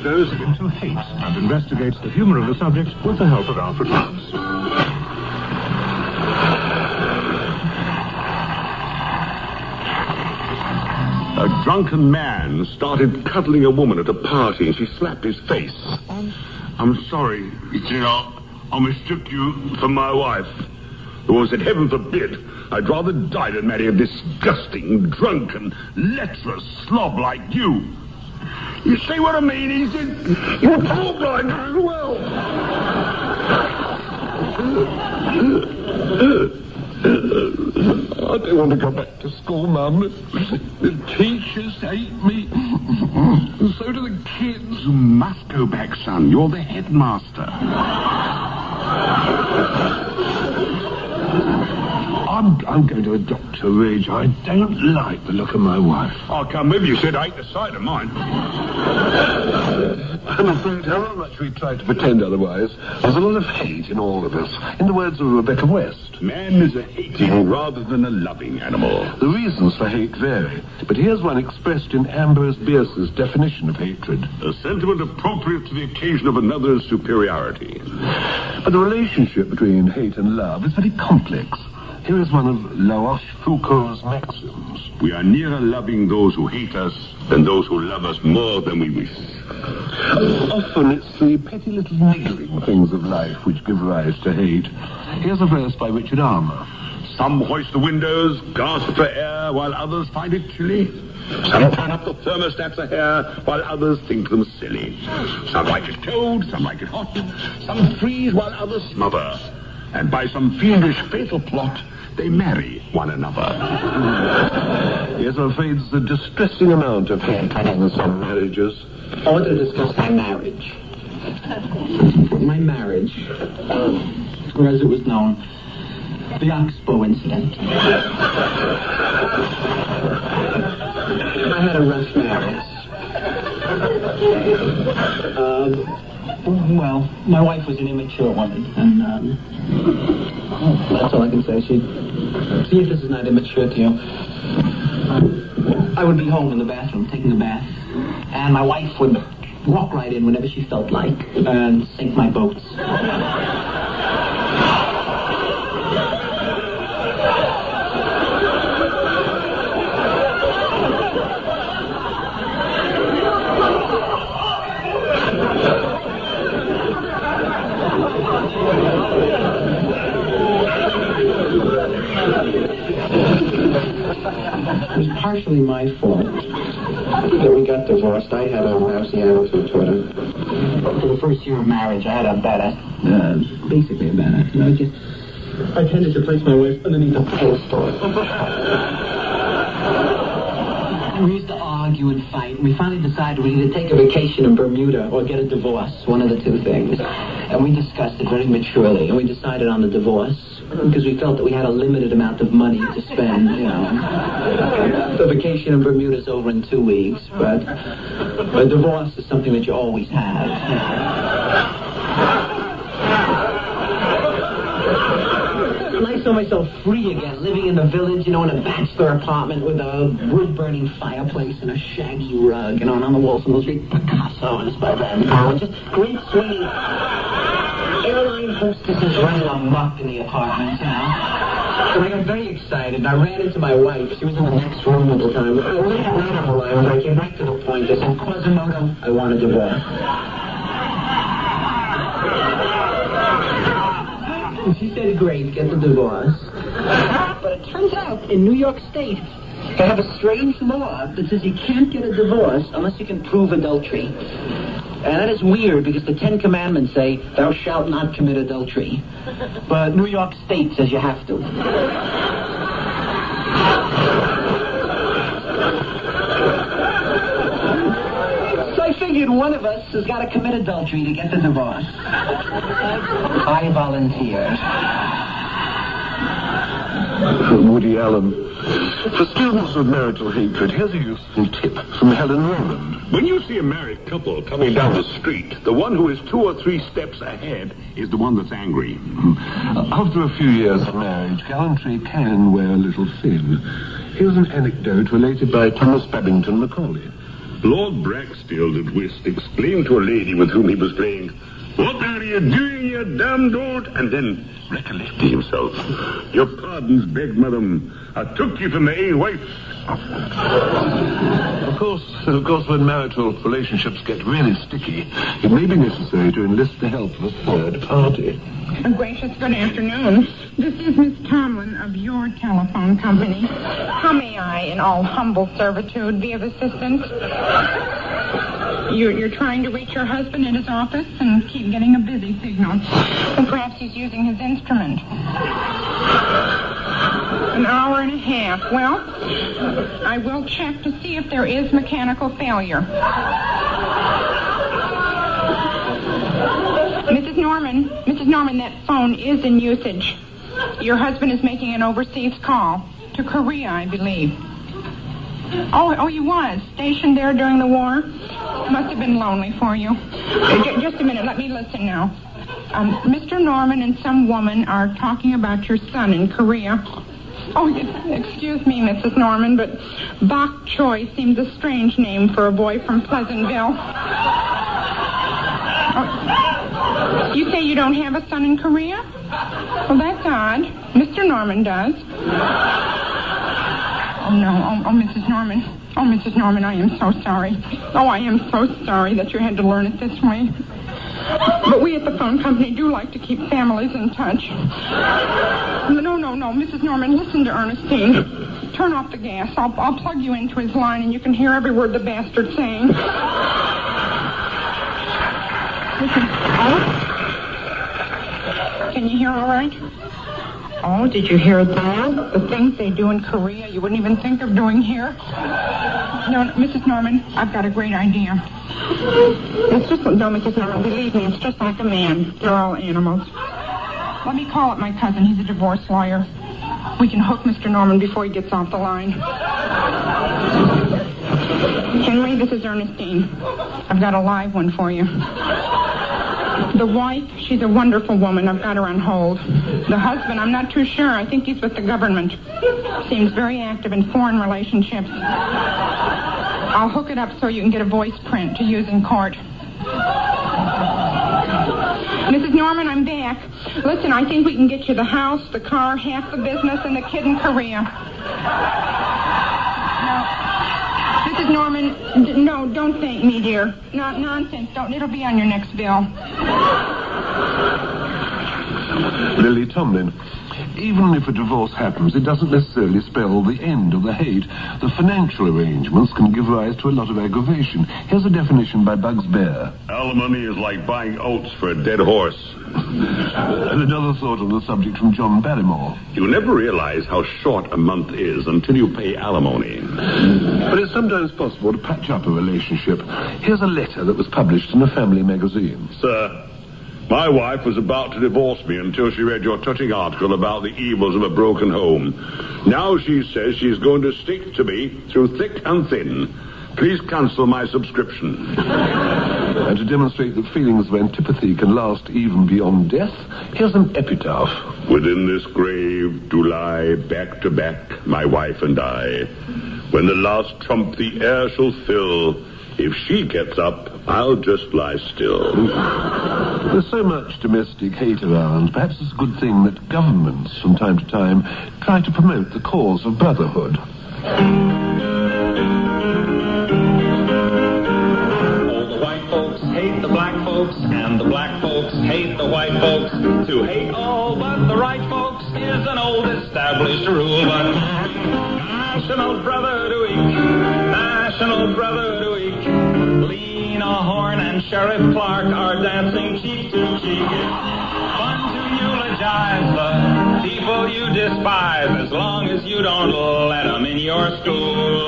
goes into hate and investigates the humour of the subject with the help of Alfred Ross. A drunken man started cuddling a woman at a party and she slapped his face. I'm sorry, I mistook you for my wife. The woman said, heaven forbid, I'd rather die than marry a disgusting, drunken, lecherous slob like you. You see what I mean? He said, you're poor blind as well. I don't want to go back to school, Mum. The teachers hate me. And so do the kids. You must go back, son. You're the headmaster. I'm going to adopt her, Ridge. I don't like the look of my wife. I'll come with you, said I hate the sight of mine. I'm afraid however much we try to pretend otherwise, there's a lot of hate in all of us. In the words of Rebecca West. Man is a hating rather than a loving animal. The reasons for hate vary, but here's one expressed in Ambrose Bierce's definition of hatred. A sentiment appropriate to the occasion of another's superiority. But the relationship between hate and love is very complex. Here is one of La Rochefoucauld's maxims. We are nearer loving those who hate us than those who love us more than we wish. Often it's the petty little niggling things of life which give rise to hate. Here's a verse by Richard Armour. Some hoist the windows, gasp for air, while others find it chilly. Some turn up the thermostats a hair, while others think them silly. Some like it cold, some like it hot. Some freeze, while others smother. And by some fiendish fatal plot, they marry one another. Yes, I'm afraid there's a distressing amount of haircutting in some marriages. I want to discuss my marriage. My marriage, or as it was known, the Oxbow incident. I had a rough marriage. Well, my wife was an immature woman, and that's all I can say. See if this is not immature to you. I would be home in the bathroom taking a bath, and my wife would walk right in whenever she felt like and sink my boats. It was partially my fault that we got divorced. I had a lousy attitude toward her. For the first year of marriage, I had a bad basically a bad attitude. I tended to place my wife underneath a pedestal. We used to argue and fight, and we finally decided we'd either take a vacation in Bermuda or get a divorce, one of the two things. And we discussed it very maturely, and we decided on the divorce because we felt that we had a limited amount of money to spend, you know. The vacation in Bermuda's over in 2 weeks, but a divorce is something that you always have. And I saw myself free again, living in the village, you know, in a bachelor apartment with a wood-burning fireplace and a shaggy rug, you know, and on the walls of the street, Picasso's by Van Gogh, just great swinging airline hostesses running amok in the apartment, you know. So I got very excited, and I ran into my wife. She was in the next room at the time. I laid out right on the line, I came right to the point. I said, Quasimodo, I want a divorce. And she said, great, get the divorce. But it turns out, in New York State, they have a strange law that says you can't get a divorce unless you can prove adultery. And that is weird because the 10 Commandments say, thou shalt not commit adultery. But New York State says you have to. So I figured one of us has got to commit adultery to get the divorce. I volunteered. Woody Allen. For students of marital hatred, here's a useful tip from Helen Rowland. When you see a married couple coming down the street, the one who is 2 or 3 steps ahead is the one that's angry. After a few years of marriage, gallantry can wear a little thin. Here's an anecdote related by Thomas Babington Macaulay. Lord Braxfield at whist exclaimed to a lady with whom he was playing, "What are you doing, you damned old?" And then, recollecting himself, "Your pardon's begged, madam. I took you for my own wife." Of course, when marital relationships get really sticky, it may be necessary to enlist the help of a third party. Gracious, good afternoon. This is Miss Tomlin of your telephone company. How may I, in all humble servitude, be of assistance? You're trying to reach your husband in his office and keep getting a busy signal. And perhaps he's using his instrument. An hour and a half. Well, I will check to see if there is mechanical failure. Mrs. Norman, that phone is in usage. Your husband is making an overseas call to Korea, I believe. Oh, he was stationed there during the war? Must have been lonely for you. Just a minute, let me listen now. Mr. Norman and some woman are talking about your son in Korea. Oh, excuse me, Mrs. Norman, but Bok Choy seems a strange name for a boy from Pleasantville. Oh, you say you don't have a son in Korea? Well, that's odd. Mr. Norman does. Oh, no. Oh, Mrs. Norman. Oh, Mrs. Norman, I am so sorry. Oh, I am so sorry that you had to learn it this way. But we at the phone company do like to keep families in touch. No, Mrs. Norman, listen to Ernestine. Turn off the gas. I'll plug you into his line and you can hear every word the bastard's saying. Listen. Oh? Can you hear all right? Oh, did you hear that? The things they do in Korea you wouldn't even think of doing here. No, Mrs. Norman, I've got a great idea. It's just, no, Mrs. Norman, believe me, it's just like a man. They're all animals. Let me call up my cousin. He's a divorce lawyer. We can hook Mr. Norman before he gets off the line. Henry, this is Ernestine. I've got a live one for you. The wife, she's a wonderful woman. I've got her on hold. The husband, I'm not too sure. I think he's with the government. Seems very active in foreign relationships. I'll hook it up so you can get a voice print to use in court. Mrs. Norman, I'm back. Listen, I think we can get you the house, the car, half the business, and the kid in Korea. No. Mrs. Norman, no, don't thank me, dear. No, nonsense. Don't. It'll be on your next bill. Lily Tomlin, even if a divorce happens, it doesn't necessarily spell the end of the hate. The financial arrangements can give rise to a lot of aggravation. Here's a definition by Bugs Bear. Alimony is like buying oats for a dead horse. And another thought on the subject from John Barrymore. You never realize how short a month is until you pay alimony. But it's sometimes possible to patch up a relationship. Here's a letter that was published in a family magazine. Sir, my wife was about to divorce me until she read your touching article about the evils of a broken home. Now she says she's going to stick to me through thick and thin. Please cancel my subscription. And to demonstrate that feelings of antipathy can last even beyond death, here's an epitaph. Within this grave do lie back to back my wife and I. When the last trump the air shall fill, if she gets up, I'll just lie still. There's so much domestic hate around. Perhaps it's a good thing that governments, from time to time, try to promote the cause of brotherhood. Oh, the white folks hate the black folks, and the black folks hate the white folks. To hate all but the right folks is an old established rule, but national brotherhood, national brotherhood. Lena Horne and Sheriff Clark are dancing cheek to cheek. It's fun to eulogize the people you despise, as long as you don't let them in your school.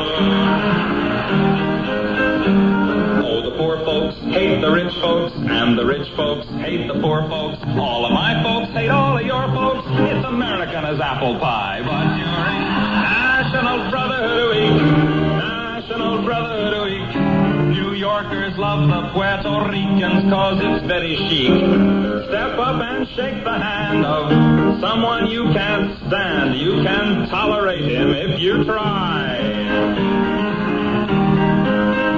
Oh, the poor folks hate the rich folks, and the rich folks hate the poor folks. All of my folks hate all of your folks. It's American as apple pie, but you're in National Brotherhood Week. National Brotherhood Week. New Yorkers love the Puerto Ricans cause it's very chic. Step up and shake the hand of someone you can't stand. You can tolerate him if you try.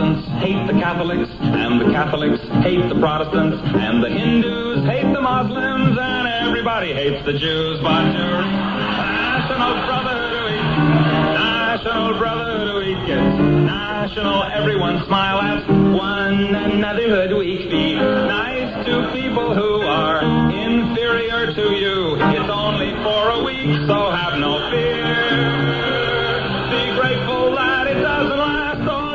Protestants hate the Catholics, and the Catholics hate the Protestants, and the Hindus hate the Muslims, and everybody hates the Jews. But National Brotherhood Week, National Brotherhood Week, it's national. Everyone smile at one another. Hood Week. Be nice to people who are inferior to you. It's only for a week, so have no fear. Be grateful that it doesn't last all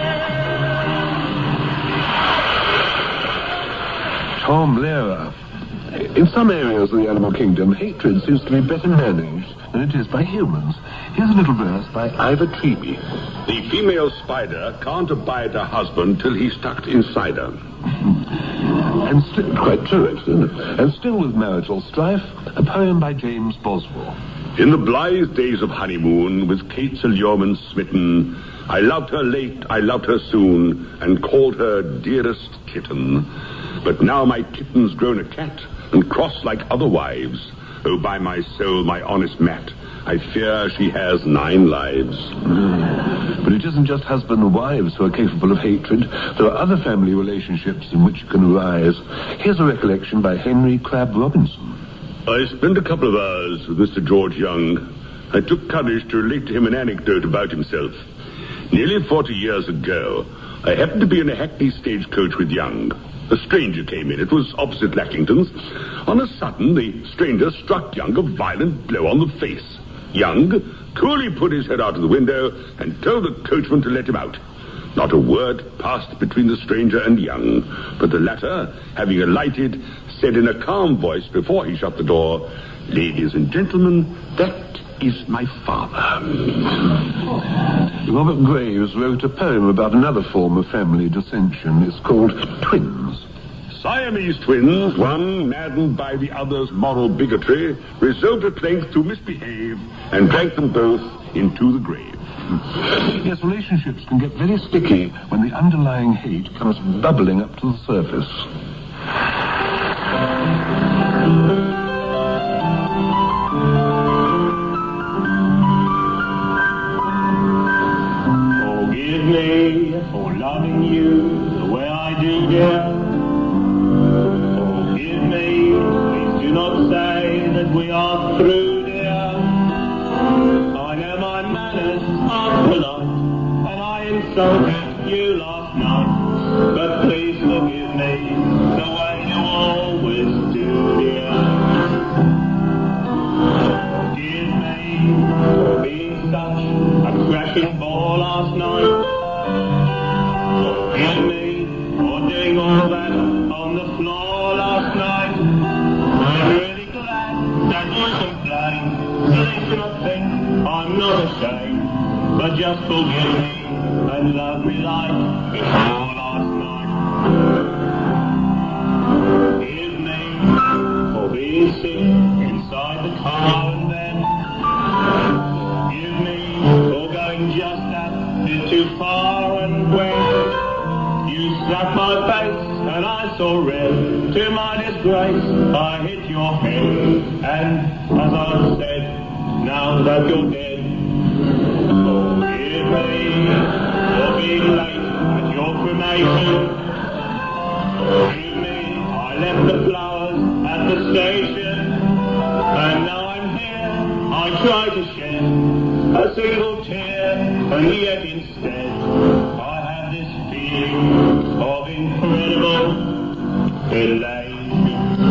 year. Tom Lehrer. In some areas of the animal kingdom, hatred seems to be better managed than it is by humans. Here's a little verse by Ivor Treby. The female spider can't abide her husband till he's tucked inside her. And still, quite true, isn't it? And still with marital strife, a poem by James Boswell. In the blithe days of honeymoon, with Kate Sir Yeoman smitten, I loved her late, I loved her soon, and called her dearest kitten. But now my kitten's grown a cat, and cross like other wives. Oh, by my soul, my honest Mat, I fear she has 9 lives. But it isn't just husband and wives who are capable of hatred. There are other family relationships in which it can arise. Here's a recollection by Henry Crabb Robinson. I spent a couple of hours with Mr. George Young. I took courage to relate to him an anecdote about himself. Nearly 40 years ago, I happened to be in a hackney stagecoach with Young. A stranger came in. It was opposite Lackington's. On a sudden, the stranger struck Young a violent blow on the face. Young coolly put his head out of the window and told the coachman to let him out. Not a word passed between the stranger and Young, but the latter, having alighted, said in a calm voice before he shut the door, "Ladies and gentlemen, that is my father." Robert Graves wrote a poem about another form of family dissension. It's called Twins. Siamese twins, one maddened by the other's moral bigotry, resolved at length to misbehave and drank them both into the grave. Yes, relationships can get very sticky when the underlying hate comes bubbling up to the surface. Forgive me for loving you the way I do, dear. Forgive me, please do not say that we are through, dear. I know my manners are polite, and I insulted you last night, but please forgive me the way you always do, dear. Forgive me for being such a crashing ball last night. Forgive me for doing all that on the floor last night. I'm really glad that you complain, so you cannot think I'm not ashamed. But just forgive me and love me like before last night. Forgive me for being sick inside the car and then. Forgive me for going just that bit too far, and when you slapped my face and I saw red, to my disgrace I hit your head, and as I said, now that you're dead, forgive me for being late at your cremation. Forgive me, I left the flowers at the station, and now I'm here, I try to shed a single tear, and yet instead I have this feeling of incredible elation.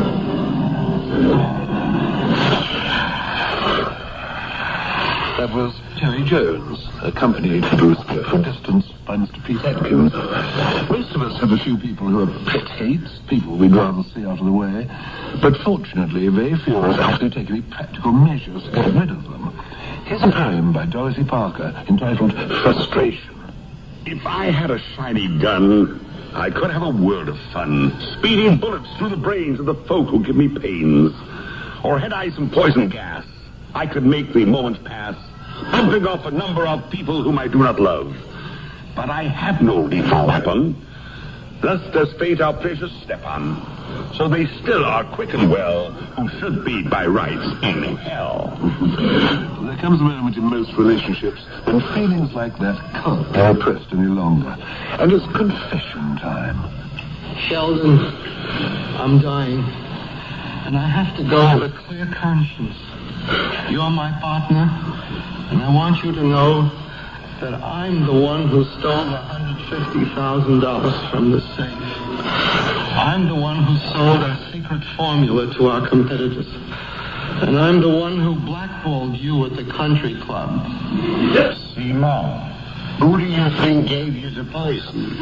That was Terry Jones, accompanied to a skillful distance by Mr. Pete Atkins. Most of us have a few people who are pet hates, people we'd rather see out of the way, but fortunately very few of us actually take any practical measures to get rid of them. Here's a poem by Dorothy Parker entitled Frustration. If I had a shiny gun, I could have a world of fun, speeding bullets through the brains of the folk who give me pains. Or had I some poison gas, I could make the moment pass, bumping off a number of people whom I do not love. But I have no lethal weapon. Thus does fate our precious Stepan. So they still are quick and well, who should be by rights in hell. There comes a moment in most relationships when feelings like that can't be repressed any longer. And it's confession time. Sheldon, I'm dying. And I have to go with a clear conscience. You're my partner, and I want you to know that I'm the one who stole $150,000 from the safe. I'm the one who sold our secret formula to our competitors. And I'm the one who blackballed you at the country club. Simon, who do you think gave you the poison?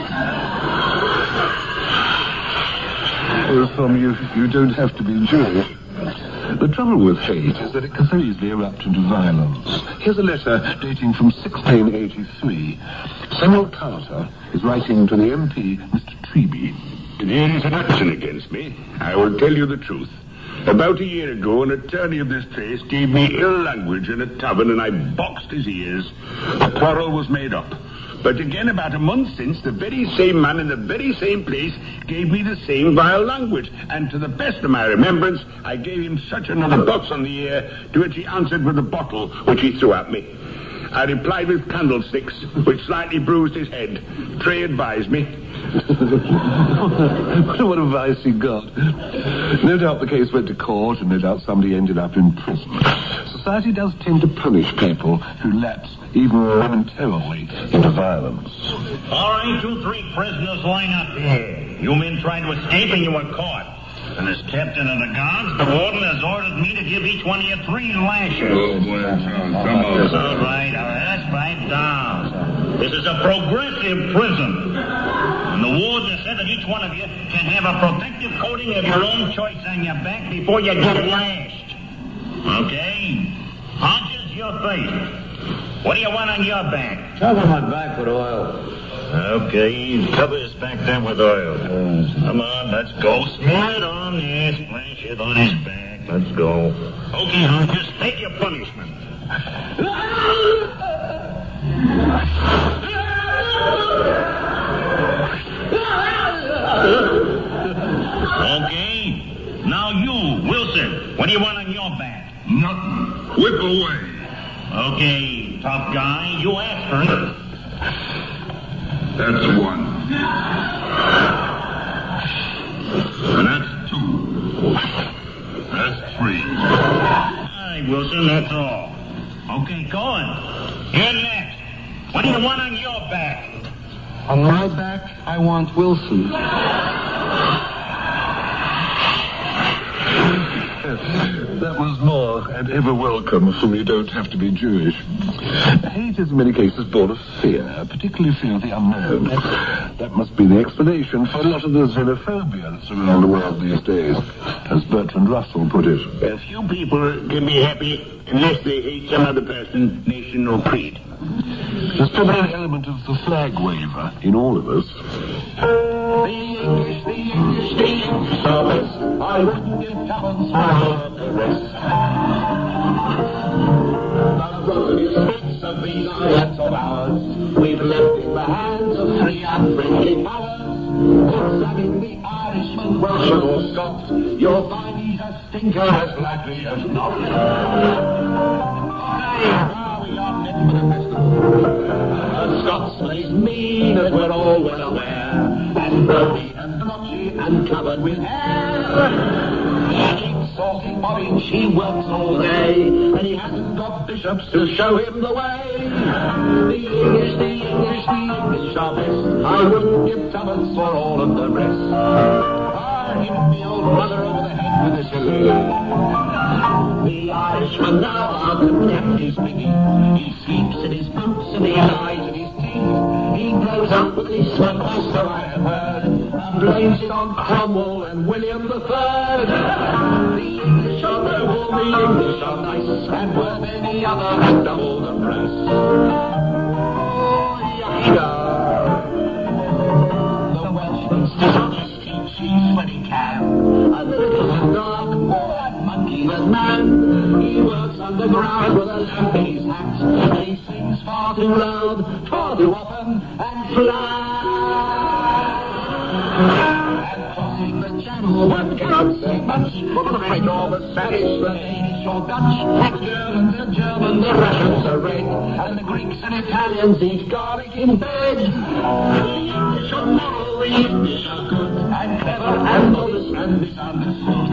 Well, from you don't have to be Jewish. The trouble with hate is that it can so easily erupt into violence. Here's a letter dating from 1683. Samuel Carter is writing to the MP, Mr. Treby. There is an action against me. I will tell you the truth. About a year ago, an attorney of this place gave me ill language in a tavern, and I boxed his ears. The quarrel was made up. But again, about a month since, the very same man in the very same place gave me the same vile language. And to the best of my remembrance, I gave him such another box on the ear, to which he answered with a bottle, which he threw at me. I replied with candlesticks, which slightly bruised his head. Trey advised me. What advice he got. No doubt the case went to court, and no doubt somebody ended up in prison. Society does tend to punish people who lapse, even momentarily, into violence. All right, 2, 3 prisoners line up here. You men tried to escape and you were caught. And as captain of the guards, the warden has ordered me to give each one of you 3 lashes. Oh, boy, come on. All right, let's pipe down. This is a progressive prison. And the warden said that each one of you can have a protective coating of your own choice on your back before you get lashed. Okay? Hodges, your face. What do you want on your back? Cover my back with oil. Okay, cover his back then with oil. Come on, let's go. Smear it on there, splash it on his back. Let's go. Okay, Hodges, take your punishment. Okay, now you, Wilson, what do you want on your back? Nothing. Whip away. Okay, tough guy, you ask first. That's 1. And that's 2. That's 3. All right, Wilson, that's all. Okay, Cohen, you're next. What do you want on your back? On my back, I want Wilson. That was more and ever welcome from You Don't Have to Be Jewish. Hate is in many cases born of fear, particularly fear of the unknown. That must be the explanation for a lot of the xenophobia that's around the world these days, as Bertrand Russell put it. A few people can be happy unless they hate some other person, nation, or creed. There's probably an element of the flag waver in all of us. The English service. I wouldn't give tuppence for the rest. The glorious fruits of these islands of ours, we've left in the hands of 3 unfriendly powers. Put some in the Irishman, Welshman, or Scot, you'll find he's a stinker as likely as not. We are met for the festival. The Scotsman is mean, as we're all well aware, and brody and blotchy and covered with hair. He keeps salting porridge, he works all day, and he hasn't got bishops to show him the way. The English are best. I wouldn't give tuppence for all of the rest. Hit the old brother over the head with a shilling. The Irishman now are contempt his pity. He sleeps in his boots and he lies in his teeth. He blows up policemen also, I have heard, and blames it on Cromwell and William III. The English are noble, the English are nice, and worth any other and double the press. Oh, yucca. The Welshman's dishonest. Cheats when he can. A little dark, more that monkey than man. He works underground with a lamp in his hat. And he sings far too loud, far too often, and flat. And crossing the channel, one cannot say much, for the French or the Spanish, the Danish or Dutch, the German, the Russians are red, and the Greeks and Italians eat garlic in bed. The English are moral, the English are good, and clever, and modest, and misunderstood.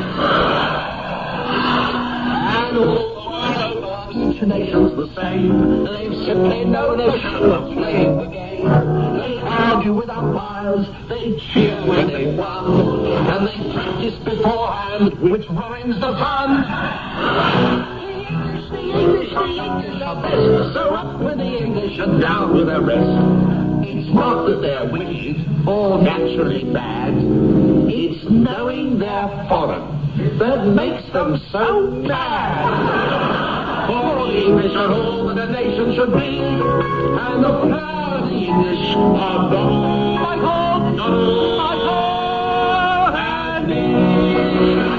And all the world over, each nation's the same. They've simply no notion of playing the game. They argue with umpires, they cheer when they've won, and they practice beforehand, which ruins the fun. The English are best, so up with the English and down with the rest. It's not that they're wicked or naturally bad, it's knowing they're foreign that makes them so mad. For the English are all that a nation should be, and the proud English are not my God, my God, and me.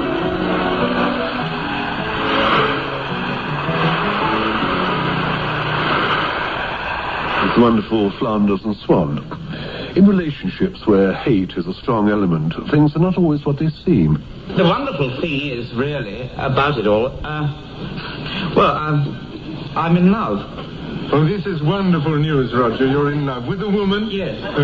It's wonderful Flanders and Swan. In relationships where hate is a strong element, things are not always what they seem. The wonderful thing is, really, about it all, I'm in love. Oh, this is wonderful news, Roger. You're in love with a woman? Yes. Oh,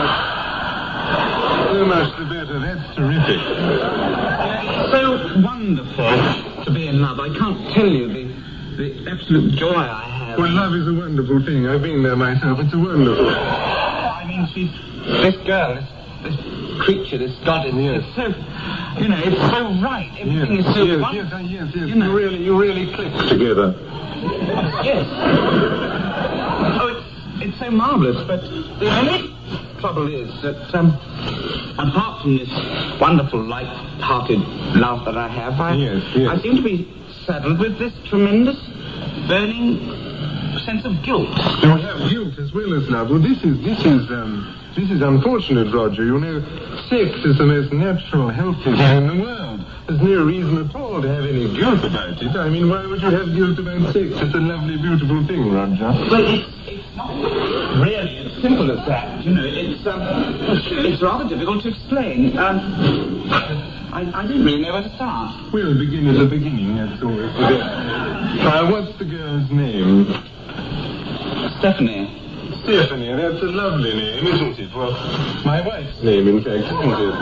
so much the better. That's terrific. It's so wonderful to be in love. I can't tell you the absolute joy I have. Well, love is a wonderful thing. I've been there myself. It's a wonderful. I mean, this girl, this creature, this goddess. Yes. It's so, it's so right. Everything is so wonderful. Yes. You really click together. Yes. Oh, it's so marvellous, but the only trouble is that, apart from this wonderful, light-hearted love that I have, I seem to be saddled with this tremendous, burning sense of guilt. You have guilt as well as love. Well, this is unfortunate, Roger. You know, sex is the most natural, healthy thing in the world. There's no reason at all to have any guilt about it. I mean, why would you have guilt about sex? It's a lovely, beautiful thing, Roger. Well, it's not really as simple as that. It's rather difficult to explain. I didn't really know where to start. We'll begin at the beginning, that's always the best. What's the girl's name? Stephanie. Stephanie, that's a lovely name, isn't it? Well, my wife's name, in fact, isn't it?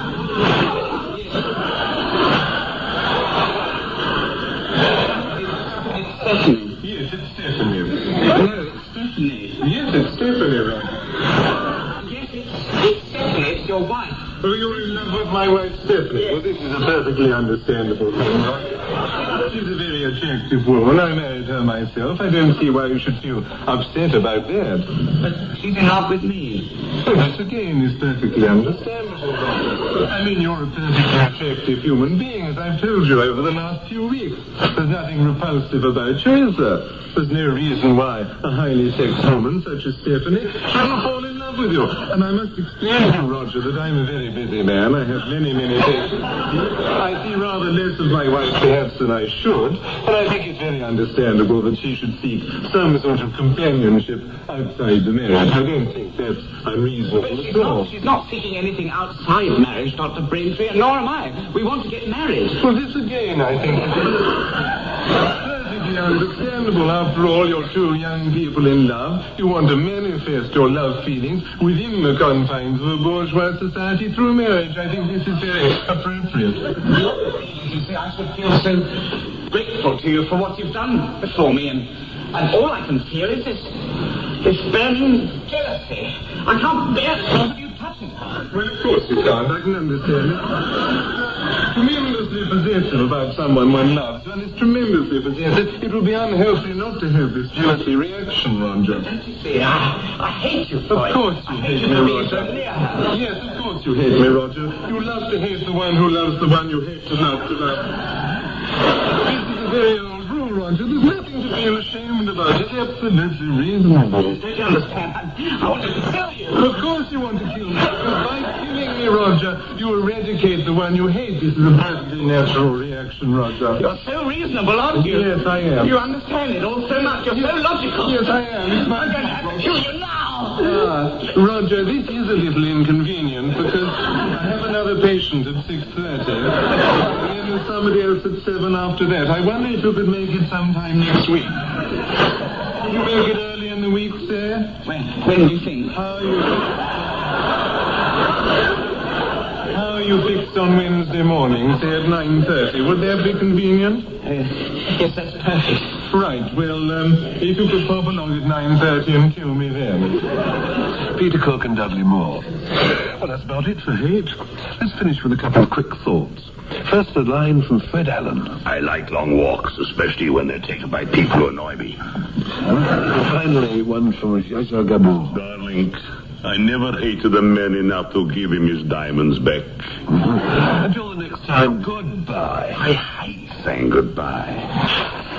It's Stephanie. Yes, it's Stephanie. No, it's Stephanie. Yes, it's Stephanie, right? Yes, it's Stephanie. It's your wife. Oh, you're in love with my wife, Stephanie. Yes. Well, this is a perfectly understandable thing, right? She's a very attractive woman. I married her myself. I don't see why you should feel upset about that. But she's in love with me. Well, this again is perfectly understandable. I mean, you're a perfectly attractive human being, as I've told you over the last few weeks. There's nothing repulsive about you, is there? There's no reason why a highly sexed woman such as Stephanie shouldn't fall in love with you. And I must explain to you, Roger, that I'm a very busy man. I have many, many patients. I see rather less of my wife, perhaps, than I should. And I think it's very understandable that she should seek some sort of companionship outside the marriage. I don't think that's unreasonable at all. She's not seeking anything outside marriage, Dr. Braintree, and nor am I. We want to get married. Well, this again, I think, is perfectly understandable. After all, you're two young people in love. You want to manifest your love feelings within the confines of a bourgeois society through marriage. I think this is very appropriate. You see, I should feel so grateful to you for what you've done before me, and all I can feel is this burning jealousy. I can't bear the thought of you touching her. Well, of course you can't. I can understand it. Tremendously possessive about someone one loves. One is tremendously possessive. It would be unhealthy not to have this jealousy reaction, Roger. Don't you see? I hate you for it. Of course you hate me, Roger. Yes, of course you hate me, Roger. You love to hate the one who loves the one you hate to love to love. This is a very old rule, Roger. There's nothing to feel ashamed about. It's absolutely reasonable. Don't you understand? I want to kill you. Of course you want to kill me. Because by killing me, Roger, you eradicate the one you hate. This is a perfectly natural reaction, Roger. You're so reasonable, aren't you? Yes, I am. You understand it all so much. You're so logical. Yes, I am. It's my I'm going to have to kill you now. Roger, this is a little inconvenient because I have another patient at 6:30. And then there's somebody else at 7 after that. I wonder if you could make it sometime next week. Could you make it early in the week, sir? When do you think? How are you fixed on Wednesday morning, say at 9:30? Would that be convenient? Yes, that's perfect. Right, well, if you could pop along at 9:30 and kill me then. Peter Cook and Dudley Moore. Well, that's about it for Hate. Let's finish with a couple of quick thoughts. First, a line from Fred Allen. I like long walks, especially when they're taken by people who annoy me. And finally, one from Zsa Zsa Gabor. Darling, I never hated a man enough to give him his diamonds back. Until the next time, goodbye. I hate saying goodbye.